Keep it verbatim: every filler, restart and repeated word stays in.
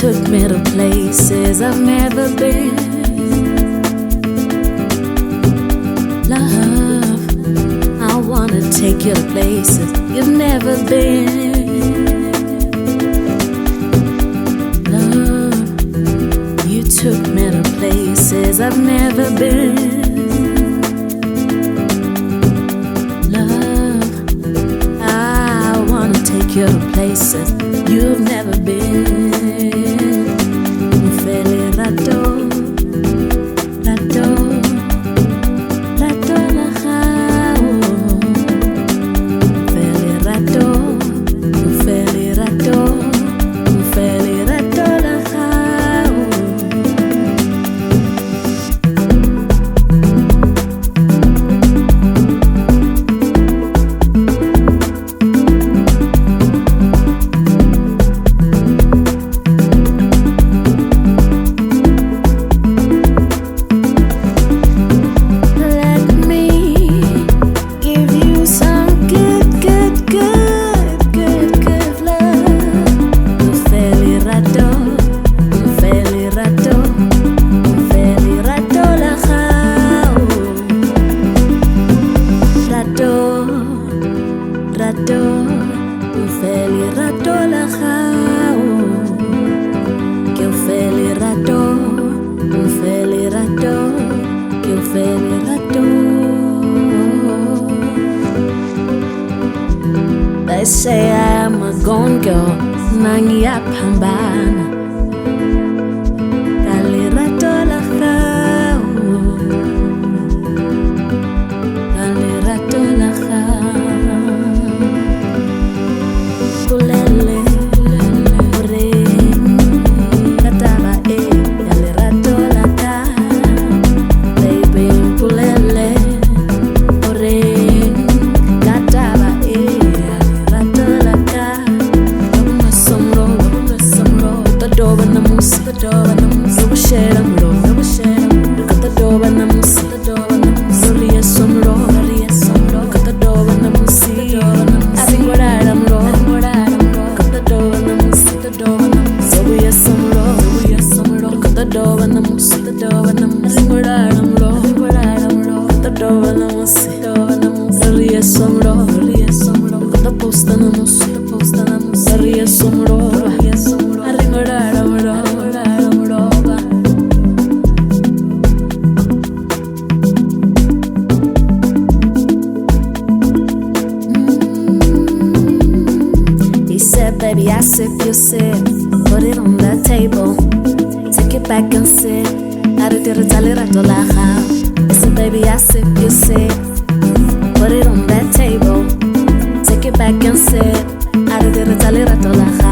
took me to places I've never been. Love, I wanna take you to places you've never been. Love, you took me to places I've never been. Love, I wanna take you to places you've never been. Feli rato, rato, rato la jao. Feli rato, feli rato, feli rato la jao. Rato, un feli rato la jao. Que un feli rato, un feli rato, que un feli rato. They say I am a gone girl, mangi up hambana. Kali rato la jao, kali rato la jao. Baby, I sip, you sip. Put it on the table. Take it back and sit. I said, baby, I sip, you sip. Put it on that table. Take it back and sit.